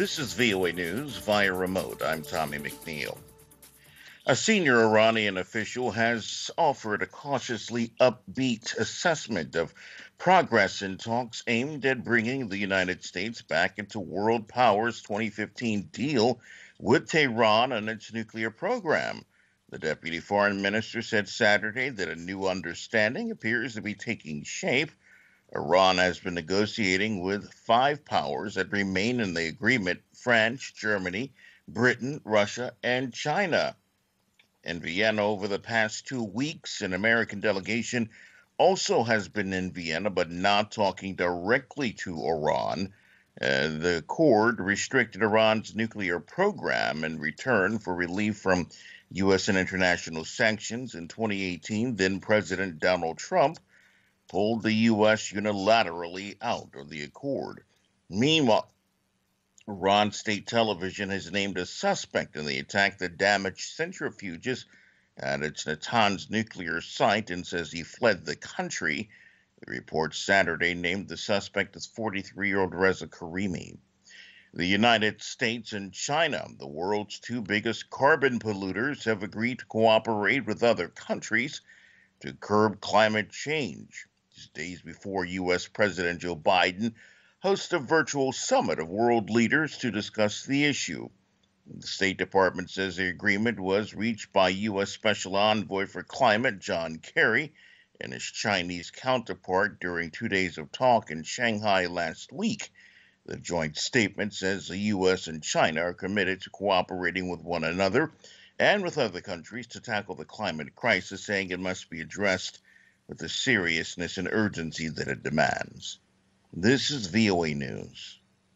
This is VOA News via remote. I'm Tommy McNeil. A senior Iranian official has offered a cautiously upbeat assessment of progress in talks aimed at bringing the United States back into world power's 2015 deal with Tehran on its nuclear program. The deputy foreign minister said Saturday that a new understanding appears to be taking shape. Iran has been negotiating with five powers that remain in the agreement: France, Germany, Britain, Russia, and China. In Vienna over the past 2 weeks, an American delegation also has been in Vienna, but not talking directly to Iran. The accord restricted Iran's nuclear program in return for relief from U.S. and international sanctions. In 2018, then President Donald Trump pulled the U.S. unilaterally out of the accord. Meanwhile, Iran state television has named a suspect in the attack that damaged centrifuges at its Natanz nuclear site and says he fled the country. The report Saturday named the suspect as 43-year-old Reza Karimi. The United States and China, the world's two biggest carbon polluters, have agreed to cooperate with other countries to curb climate change. Days before U.S. President Joe Biden hosts a virtual summit of world leaders to discuss the issue. The State Department says the agreement was reached by U.S. Special Envoy for Climate John Kerry and his Chinese counterpart during 2 days of talk in Shanghai last week. The joint statement says the U.S. and China are committed to cooperating with one another and with other countries to tackle the climate crisis, saying it must be addressed with the seriousness and urgency that it demands. This is VOA News.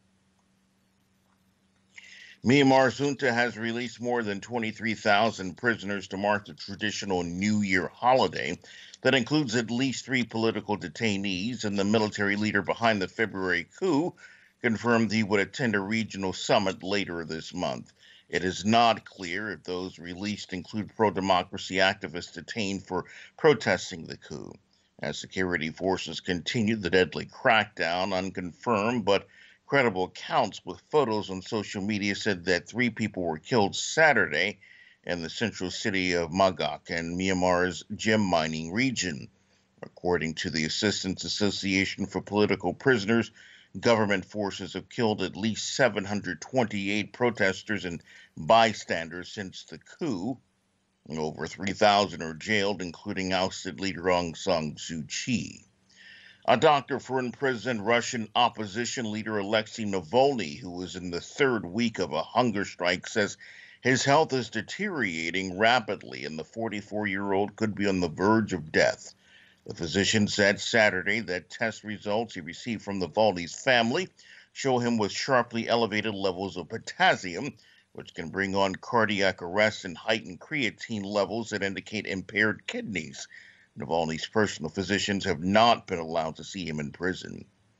Myanmar's junta has released more than 23,000 prisoners to mark the traditional New Year holiday that includes at least 3 political detainees, and the military leader behind the February coup confirmed he would attend a regional summit later this month. It is not clear if those released include pro-democracy activists detained for protesting the coup. As security forces continue the deadly crackdown, unconfirmed but credible accounts with photos on social media said that 3 people were killed Saturday in the central city of Magak in Myanmar's gem mining region. According to the Assistance Association for Political Prisoners, government forces have killed at least 728 protesters and bystanders since the coup. Over 3,000 are jailed, including ousted leader Aung San Suu Kyi. A doctor for imprisoned Russian opposition leader Alexei Navalny, who is in the 3rd week of a hunger strike, says his health is deteriorating rapidly and the 44-year-old could be on the verge of death. The physician said Saturday that test results he received from Navalny's family show him with sharply elevated levels of potassium, which can bring on cardiac arrest, and heightened creatine levels that indicate impaired kidneys. Navalny's personal physicians have not been allowed to see him in prison.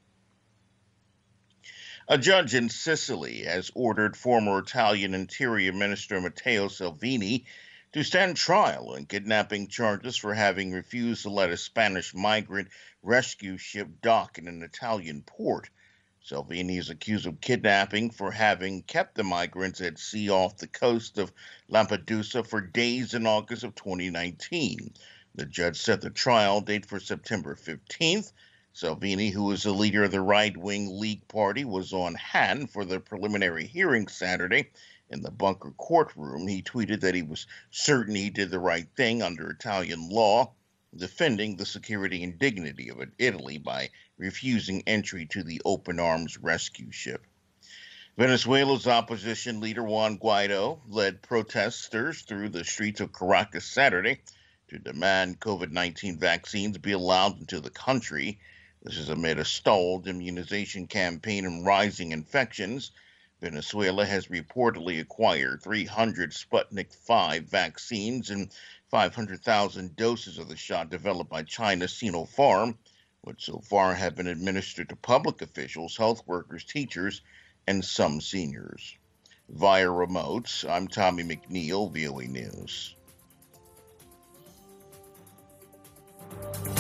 A judge in Sicily has ordered former Italian Interior Minister Matteo Salvini to stand trial on kidnapping charges for having refused to let a Spanish migrant rescue ship dock in an Italian port. Salvini is accused of kidnapping for having kept the migrants at sea off the coast of Lampedusa for days in August of 2019. The judge set the trial date for September 15th. Salvini, who is the leader of the right-wing League Party, was on hand for the preliminary hearing Saturday. In the bunker courtroom, he tweeted that he was certain he did the right thing under Italian law, defending the security and dignity of Italy by refusing entry to the open arms rescue ship. Venezuela's opposition leader Juan Guaido led protesters through the streets of Caracas Saturday to demand COVID-19 vaccines be allowed into the country. This is amid a stalled immunization campaign and rising infections. Venezuela has reportedly acquired 300 Sputnik V vaccines and 500,000 doses of the shot developed by China's Sinopharm, which so far have been administered to public officials, health workers, teachers, and some seniors. Via remote, I'm Tommy McNeil, VOA News.